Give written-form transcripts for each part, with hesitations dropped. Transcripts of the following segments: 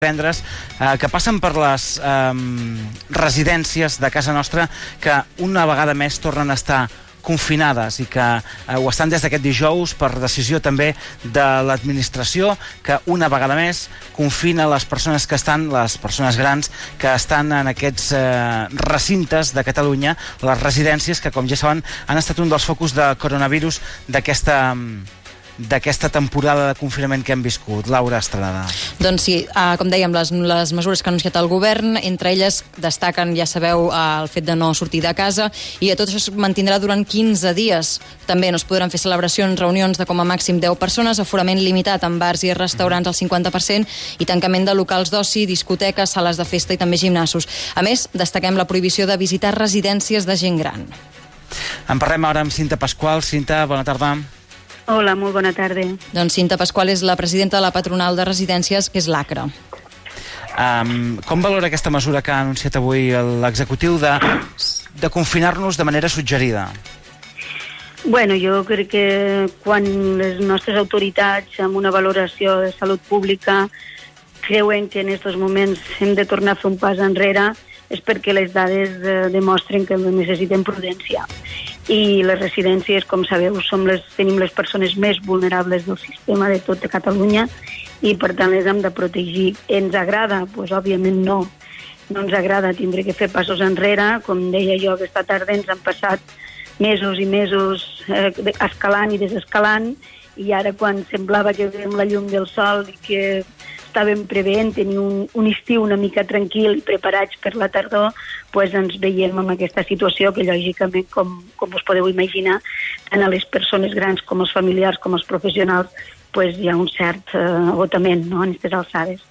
divendres, que passen per les residències de casa nostra, que una vegada més tornen a estar confinades i que ho estan des d'aquest dijous per decisió també de l'administració, que una vegada més confina les persones que estan, les persones grans que estan en aquests recintes de Catalunya, les residències que, com ja saben, han estat un dels focus de coronavirus d'aquesta temporada de confinament que hem viscut. Laura Estrada. Doncs sí, com dèiem, les mesures que ha anunciat el govern, entre elles destaquen, ja sabeu, el fet de no sortir de casa, i tot això es mantindrà durant 15 dies. També no es podran fer celebracions, reunions de com a màxim 10 persones, aforament limitat en bars i restaurants al 50% i tancament de locals d'oci, discoteques, sales de festa i també gimnasos. A més, destaquem la prohibició de visitar residències de gent gran. En parlem ara amb Cinta Pasqual. Cinta, bona tarda. Hola, molt bona tarda. Doncs Cinta Pasqual és la presidenta de la patronal de residències, que és l'ACRA. Com valora aquesta mesura que ha anunciat avui l'executiu de confinar-nos de manera suggerida? Bueno, jo crec que quan les nostres autoritats, amb una valoració de salut pública, creuen que en aquests moments hem de tornar a fer un pas enrere, és perquè les dades demostren que necessitem prudència. I les residències, com sabeu, tenim les persones més vulnerables del sistema de tot Catalunya i per tant les hem de protegir. Ens agrada? Doncs òbviament no. No ens agrada tindre que fer passos enrere. Com deia jo, aquesta tarda ens han passat mesos i mesos escalant i desescalant, i ara quan semblava que veiem la llum del sol i que estàvem preveient tenir un estiu una mica tranquil i preparats per la tardor, doncs ens veiem en aquesta situació que lògicament, com us podeu imaginar, tant a les persones grans com als familiars com als professionals, doncs hi ha un cert agotament, no?, en aquestes alçades.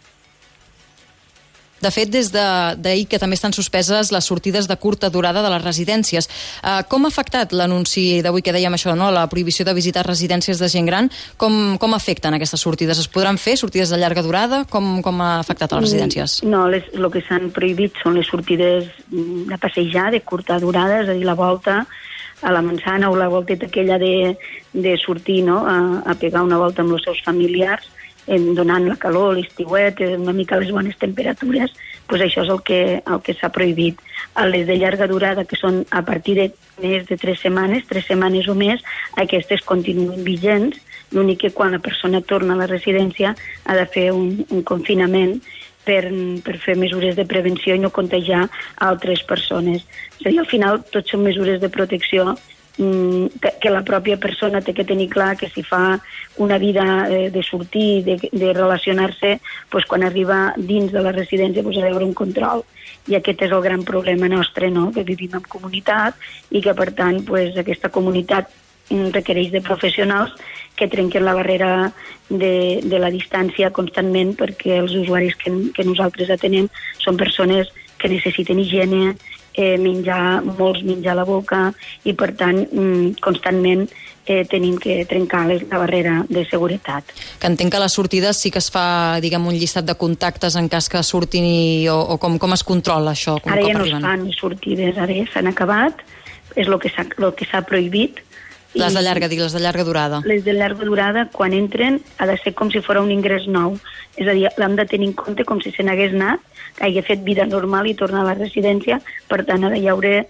De fet, des d'ahir que també estan suspeses les sortides de curta durada de les residències. Com ha afectat l'anunci d'avui que dèiem això, no? La prohibició de visitar residències de gent gran? Com afecten aquestes sortides? Es podran fer sortides de llarga durada? Com ha afectat a les residències? No, el que s'han prohibit són les sortides de passejar, de curta durada, és a dir, la volta a la manzana o la volteta aquella de sortir, no?, a pegar una volta amb els seus familiars, donant la calor, l'estiuet, una mica les bones temperatures, doncs això és el que s'ha prohibit. A les de llarga durada, que són a partir de més de 3 setmanes o més, aquestes continuen vigents. L'únic que quan la persona torna a la residència ha de fer un confinament per fer mesures de prevenció i no contagiar altres persones. És a dir, al final tot són mesures de protecció que la pròpia persona té que tenir clar que si fa una vida de sortir, de relacionar-se, doncs quan arriba dins de la residència ha d'haver un control. I aquest és el gran problema nostre, no?, que vivim en comunitat i que, per tant, aquesta comunitat requereix de professionals que trenquen la barrera de la distància constantment, perquè els usuaris que nosaltres atenem són persones que necessiten higiene, molts menjar a la boca, i per tant constantment tenim que trencar la barrera de seguretat. Que entenc que a les sortides sí que es fa, diguem, un llistat de contactes en cas que surtin o com es controla això? Ara ja no es fan sortides, ara ja s'han acabat, és el que s'ha prohibit. Les de llarga durada. Les de llarga durada, quan entren, ha de ser com si fos un ingrés nou. És a dir, l'hem de tenir en compte com si se n'hagués anat, que hagi fet vida normal i torna a la residència, per tant ha de hi haure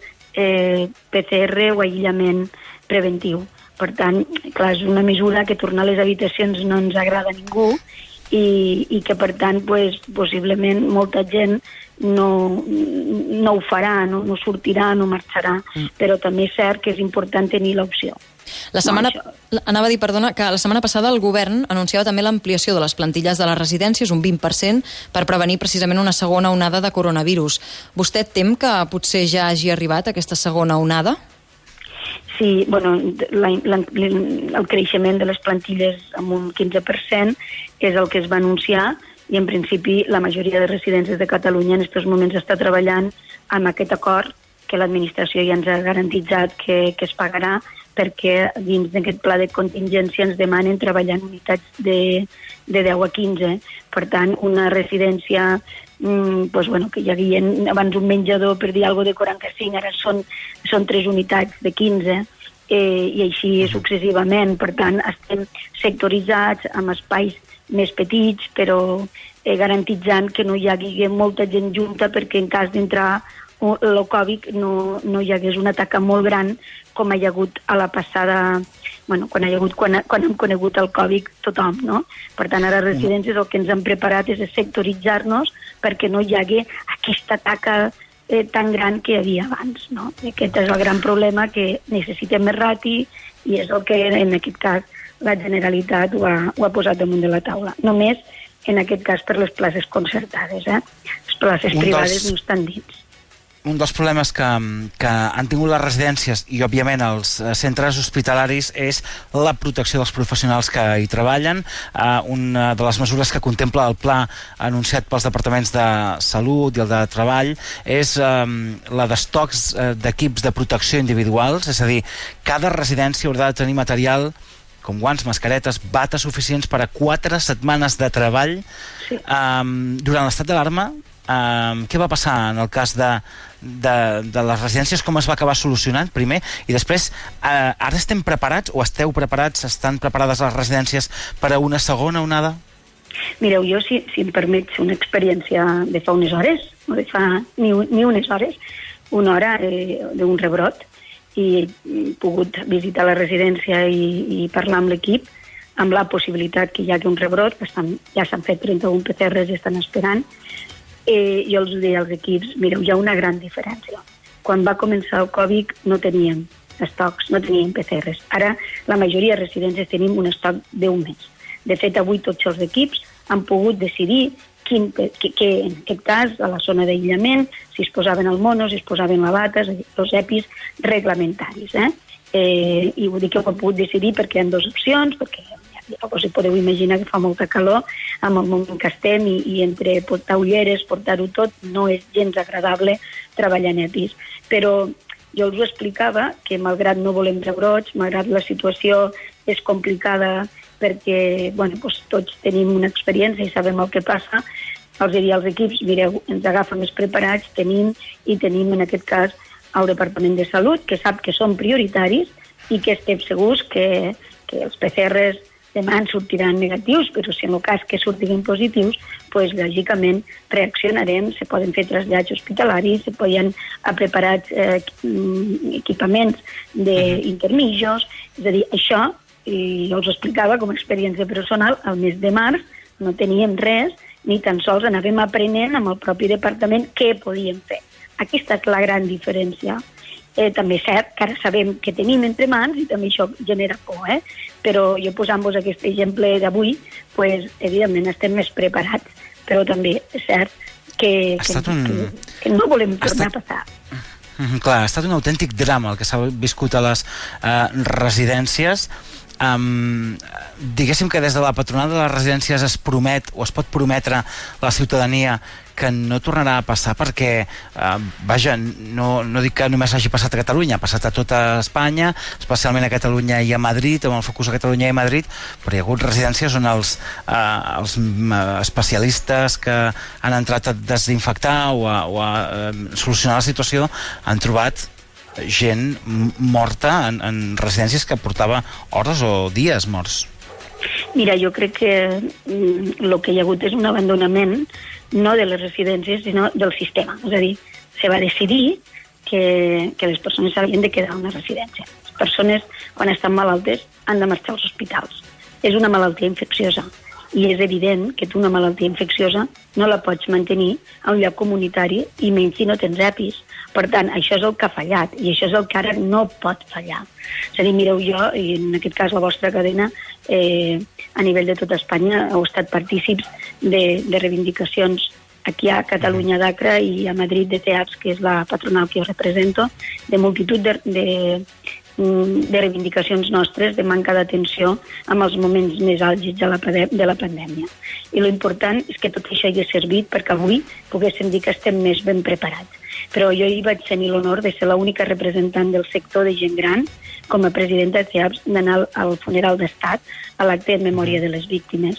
PCR o aïllament preventiu. Per tant, clar, és una mesura que tornar a les habitacions no ens agrada a ningú i que, per tant, possiblement molta gent no ho farà, no sortirà, no marxarà, però també és cert que és important tenir l'opció. Anava a dir, perdona, que la setmana passada el govern anunciava també l'ampliació de les plantilles de les residències, un 20%, per prevenir precisament una segona onada de coronavirus. Vostè tem que potser ja hagi arribat aquesta segona onada? Sí, bueno, el creixement de les plantilles amb un 15% és el que es va anunciar, i en principi la majoria de residències de Catalunya en aquests moments està treballant amb aquest acord que l'administració ja ens ha garantitzat que es pagarà, perquè dins d'aquest pla de contingència ens demanen treballar en unitats de 10 a 15. Per tant, una residència que hi havia abans un menjador, per dir alguna cosa, de 45, ara són 3 unitats de 15, i així successivament. Per tant, estem sectoritzats amb espais més petits, però garantitzant que no hi hagi molta gent junta, perquè en cas d'entrar el Covid no hi hagués un atac molt gran com hi ha hagut a la passada, quan hem conegut el Covid tothom, no? Per tant, a les residències el que ens hem preparat és sectoritzar-nos perquè no hi hagi aquesta taca tan gran que hi havia abans, no? Aquest és el gran problema, que necessitem més rati, i és el que en aquest cas la Generalitat ho ha posat damunt de la taula. Només en aquest cas per les places concertades, Les places privades no estan dins. Un dels problemes que han tingut les residències i, òbviament, els centres hospitalaris és la protecció dels professionals que hi treballen. Una de les mesures que contempla el pla anunciat pels departaments de Salut i el de Treball és la d'estocs d'equips de protecció individuals, és a dir, cada residència haurà de tenir material com guants, mascaretes, bates suficients per a 4 setmanes de treball. Sí. Durant l'estat d'alarma, què va passar en el cas de les residències? Com es va acabar solucionant primer? I després, ara estem preparats, o esteu preparats, estan preparades les residències per a una segona onada? Mireu, jo, si em permets una experiència de fa unes hores, no de fa ni unes hores, una hora d'un rebrot, i he pogut visitar la residència i parlar amb l'equip, amb la possibilitat que hi hagi un rebrot, que ja s'han fet 31 PCRs i estan esperant. Jo els deia als equips, mireu, hi ha una gran diferència. Quan va començar el Covid no teníem estocs, no teníem PCRs. Ara la majoria de residències tenim un estoc d'un mes. De fet, avui tots els equips han pogut decidir que en aquest cas, a la zona d'aïllament, si es posaven el mono, si es posaven la bata, els EPIs reglamentaris. I vull dir que ho he pogut decidir perquè hi ha 2 opcions, perquè us podeu imaginar que fa molta calor amb el moment que estem, i entre portar ulleres, portar-ho tot, no és gens agradable treballar en EPIs. Però jo els ho explicava, que malgrat no volem rebrots, malgrat la situació és complicada, perquè tots tenim una experiència i sabem el que passa, els diria als equips, mireu, ens agafa més preparats, tenim en aquest cas el Departament de Salut, que sap que són prioritaris i que estem segurs que els PCRs demà ens sortiran negatius, però si en el cas que sortiguin positius, doncs lògicament reaccionarem, se poden fer trasllats hospitalaris, se poden preparar equipaments d'intermitjos, és a dir, això, i jo els explicava com a experiència personal, al mes de març no teníem res, ni tan sols anàvem aprenent amb el propi departament què podíem fer. Aquesta és la gran diferència. També és cert que ara sabem que tenim entre mans i també això genera por, però jo posant-vos aquest exemple d'avui, evidentment estem més preparats, però també és cert que no volem tornar a passar. Clar, ha estat un autèntic drama el que s'ha viscut a les residències. Diguéssim que des de la patronal de les residències es promet o es pot prometre a la ciutadania que no tornarà a passar, perquè no dic que només hagi passat a Catalunya, ha passat a tota Espanya, especialment a Catalunya i a Madrid, amb el focus a Catalunya i a Madrid, però hi ha hagut residències on els especialistes que han entrat a desinfectar o a solucionar la situació han trobat gent morta en residències que portava hores o dies morts. Mira, jo crec que el que hi ha hagut és un abandonament no de les residències, sinó del sistema. És a dir, se va decidir que les persones s'havien de quedar a una residència. Les persones, quan estan malaltes, han de marxar als hospitals. És una malaltia infecciosa i és evident que tu una malaltia infecciosa no la pots mantenir a un lloc comunitari i menys si no tens EPIs. Per tant, això és el que ha fallat i això és el que ara no pot fallar. És a dir, mireu, jo, i en aquest cas la vostra cadena, a nivell de tota Espanya, heu estat partícips de reivindicacions aquí a Catalunya d'ACRA i a Madrid de CEAPS, que és la patronal que jo represento, de multitud de reivindicacions nostres de manca d'atenció en els moments més àlgids de la pandèmia. I l'important és que tot això hagi servit perquè avui poguéssim dir que estem més ben preparats. Però jo hi vaig tenir l'honor de ser l'única representant del sector de gent gran, com a presidenta de CEAPS, d'anar al funeral d'estat, a l'acte en memòria de les víctimes.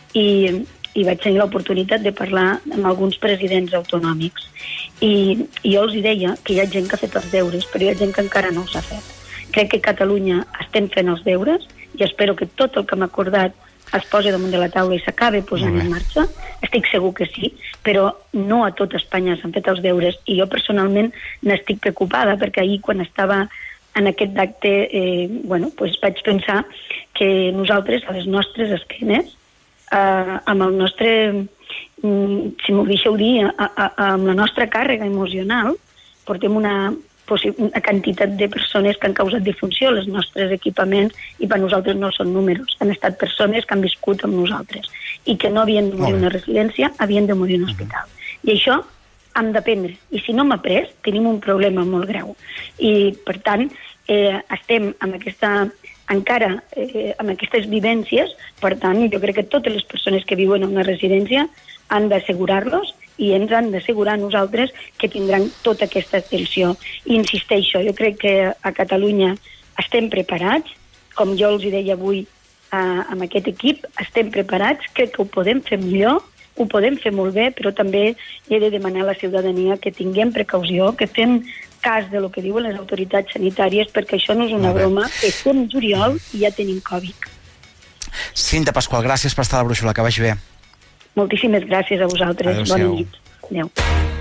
I vaig tenir l'oportunitat de parlar amb alguns presidents autonòmics. I jo els deia que hi ha gent que ha fet els deures, però hi ha gent que encara no els ha fet. Crec que a Catalunya estem fent els deures i espero que tot el que hem acordat es posi damunt de la taula i s'acabi posant en marxa. Estic segur que sí, però no a tot Espanya s'han fet els deures i jo personalment n'estic preocupada perquè ahir quan estava en aquest acte vaig pensar que nosaltres a les nostres esquenes amb el nostre, si m'ho deixeu dir, amb la nostra càrrega emocional portem una quantitat de persones que han causat disfunció als nostres equipaments i per nosaltres no són números. Han estat persones que han viscut amb nosaltres i que no havien de morir en una residència, havien de morir en un hospital. I això hem d'aprendre. I si no hem après, tenim un problema molt greu. I, per tant, estem amb amb aquestes vivències. Per tant, jo crec que totes les persones que viuen en una residència han d'assegurar-los i ens han d'assegurar a nosaltres que tindran tota aquesta atenció. I insisteixo, jo crec que a Catalunya estem preparats, com jo els deia avui amb aquest equip, estem preparats, crec que ho podem fer millor, ho podem fer molt bé, però també he de demanar a la ciutadania que tinguem precaució, que fem cas de lo que diuen les autoritats sanitàries, perquè això no és una broma, que estem juliol i ja tenim Covid. Cinta Pasqual, gràcies per estar a la brúixola, que vagi bé. Moltíssimes gràcies a vosaltres. Bona nit. Adéu.